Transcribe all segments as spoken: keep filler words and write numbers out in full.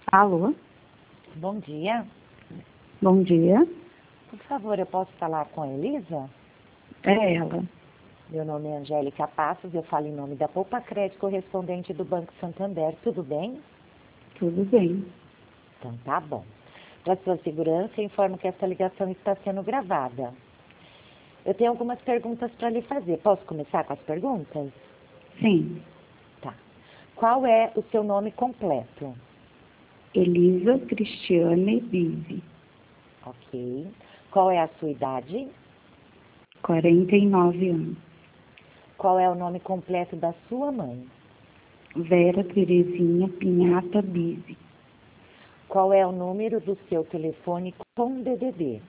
Alô, Bom dia. bom dia. Por favor, eu posso falar com a Elisa? É ela. Meu nome é Angélica Passos, eu falo em nome da Poupa Crédito, correspondente do Banco Santander. Tudo bem? Tudo bem. Então tá bom. Para sua segurança, eu informo que essa ligação está sendo gravada. Eu tenho algumas perguntas para lhe fazer. Posso começar com as perguntas? Sim. Tá. Qual é o seu nome completo? Elisa Cristiane Bive, Ok. Qual é a sua idade? quarenta e nove anos. Qual é o nome completo da sua mãe? Vera Terezinha Pinhata Bive, Qual é o número do seu telefone com D D D?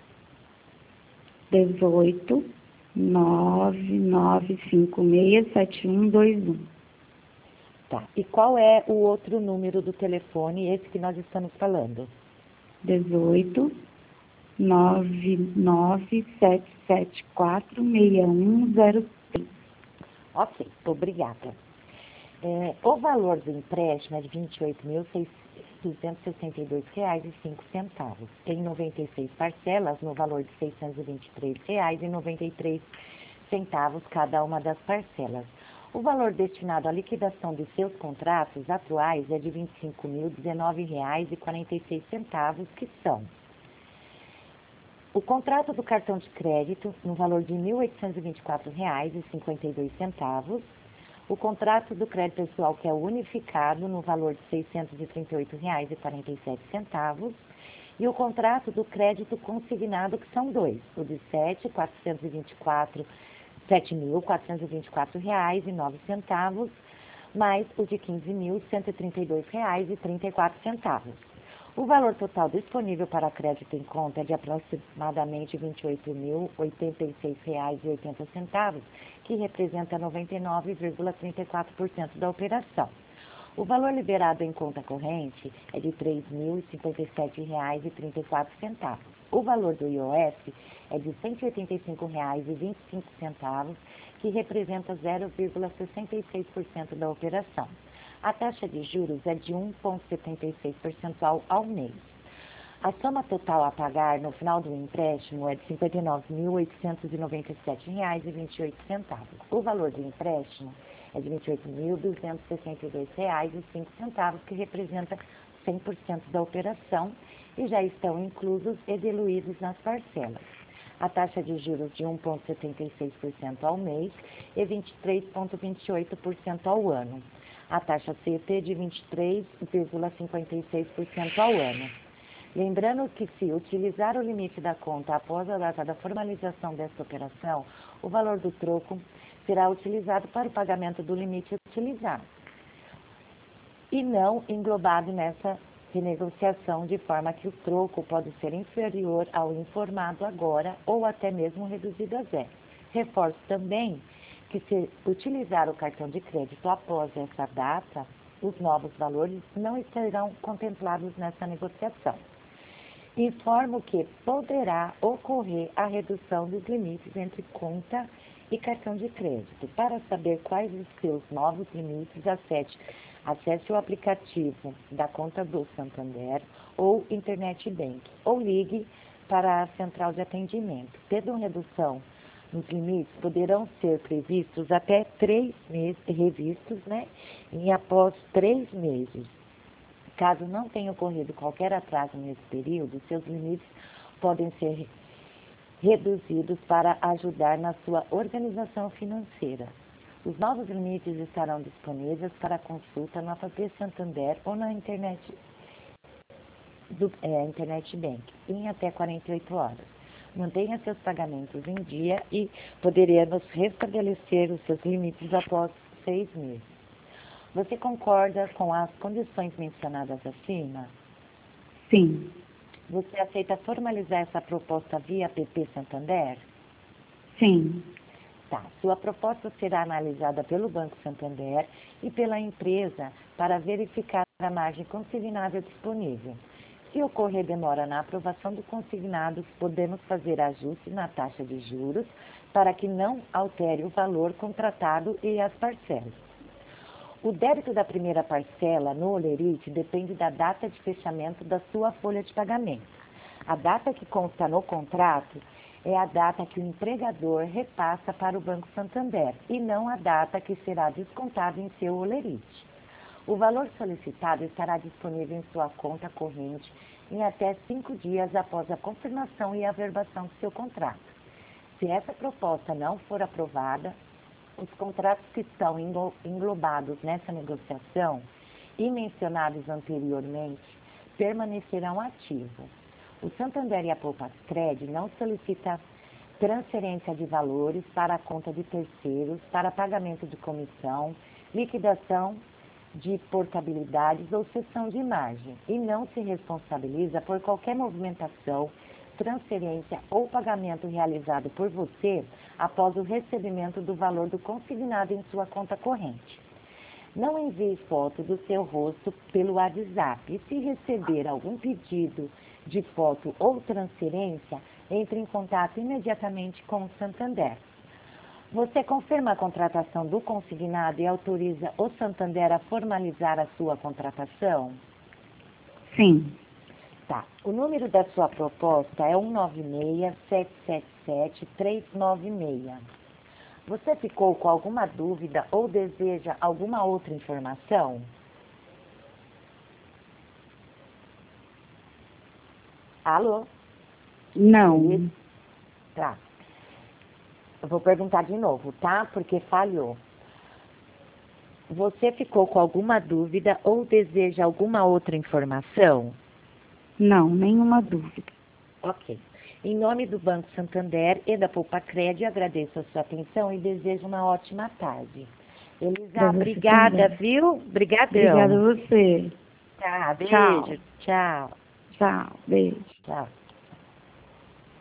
dezoito, nove nove cinco seis sete um dois um. Tá. E qual é o outro número do telefone, esse que nós estamos falando? dezoito, nove nove sete sete quatro seis um zero três. Ok, obrigada. É, o valor do empréstimo é de vinte e oito mil duzentos e sessenta e dois reais e cinco centavos. Tem noventa e seis parcelas no valor de seiscentos e vinte e três reais e noventa e três centavos cada uma das parcelas. O valor destinado à liquidação de seus contratos atuais é de vinte e cinco mil dezenove reais e quarenta e seis centavos, que são o contrato do cartão de crédito no valor de mil oitocentos e vinte e quatro reais e cinquenta e dois centavos, o contrato do crédito pessoal, que é unificado, no valor de seiscentos e trinta e oito reais e quarenta e sete centavos, e o contrato do crédito consignado, que são dois, o de sete mil quatrocentos e vinte e quatro reais e nove centavos, mais o de quinze mil cento e trinta e dois reais e trinta e quatro centavos. O valor total disponível para crédito em conta é de aproximadamente vinte e oito mil oitenta e seis reais e oitenta centavos, que representa noventa e nove vírgula trinta e quatro por cento da operação. O valor liberado em conta corrente é de três mil e cinquenta e sete reais e trinta e quatro centavos. O valor do I O F é de cento e oitenta e cinco reais e vinte e cinco centavos, que representa zero vírgula sessenta e seis por cento da operação. A taxa de juros é de um vírgula setenta e seis por cento ao, ao mês. A soma total a pagar no final do empréstimo é de cinquenta e nove mil oitocentos e noventa e sete reais e vinte e oito centavos. O valor do empréstimo é de vinte e oito mil duzentos e sessenta e dois reais e cinco centavos, que representa cem por cento da operação e já estão inclusos e diluídos nas parcelas. A taxa de juros de um vírgula setenta e seis por cento ao mês e vinte e três vírgula vinte e oito por cento ao ano. A taxa C T de vinte e três vírgula cinquenta e seis por cento ao ano. Lembrando que, se utilizar o limite da conta após a data da formalização desta operação, o valor do troco será utilizado para o pagamento do limite utilizado e não englobado nessa renegociação, de forma que o troco pode ser inferior ao informado agora ou até mesmo reduzido a zero. Reforço também que, se utilizar o cartão de crédito após essa data, os novos valores não estarão contemplados nessa negociação. Informo que poderá ocorrer a redução dos limites entre conta e cartão de crédito. Para saber quais os seus novos limites, acesse, acesse o aplicativo da conta do Santander ou Internet Bank, ou ligue para a central de atendimento. Tendo redução nos limites, poderão ser previstos até três meses, revistos, né? E após três meses. Caso não tenha ocorrido qualquer atraso nesse período, seus limites podem ser reduzidos para ajudar na sua organização financeira. Os novos limites estarão disponíveis para consulta no app Santander ou na internet, do, é, Internet Bank em até quarenta e oito horas. Mantenha seus pagamentos em dia e poderemos restabelecer os seus limites após seis meses. Você concorda com as condições mencionadas acima? Sim. Você aceita formalizar essa proposta via app Santander? Sim. Tá. Sua proposta será analisada pelo Banco Santander e pela empresa para verificar a margem consignável disponível. Se ocorrer demora na aprovação do consignado, podemos fazer ajuste na taxa de juros para que não altere o valor contratado e as parcelas. O débito da primeira parcela no Olerite depende da data de fechamento da sua folha de pagamento. A data que consta no contrato é a data que o empregador repassa para o Banco Santander e não a data que será descontada em seu Olerite. O valor solicitado estará disponível em sua conta corrente em até cinco dias após a confirmação e averbação do seu contrato. Se essa proposta não for aprovada, os contratos que estão englobados nessa negociação e mencionados anteriormente permanecerão ativos. O Santander e a Poupa-Cred não solicitam transferência de valores para a conta de terceiros, para pagamento de comissão, liquidação de portabilidades ou cessão de margem e não se responsabiliza por qualquer movimentação, transferência ou pagamento realizado por você após o recebimento do valor do consignado em sua conta corrente. Não envie foto do seu rosto pelo WhatsApp e se receber algum pedido de foto ou transferência, entre em contato imediatamente com o Santander. Você confirma a contratação do consignado e autoriza o Santander a formalizar a sua contratação? Sim. Tá. O número da sua proposta é um nove seis, sete sete sete, três nove seis. Você ficou com alguma dúvida ou deseja alguma outra informação? Alô? Não. Tá. Eu vou perguntar de novo, tá? Porque falhou. Você ficou com alguma dúvida ou deseja alguma outra informação? Não, nenhuma dúvida. Ok. Em nome do Banco Santander e da Poupa-Cred, agradeço a sua atenção e desejo uma ótima tarde. Elisa, obrigada, também. Viu? Obrigadão. Obrigada a você. Tá, beijo. Tchau. Tchau. Tchau, beijo. Tchau.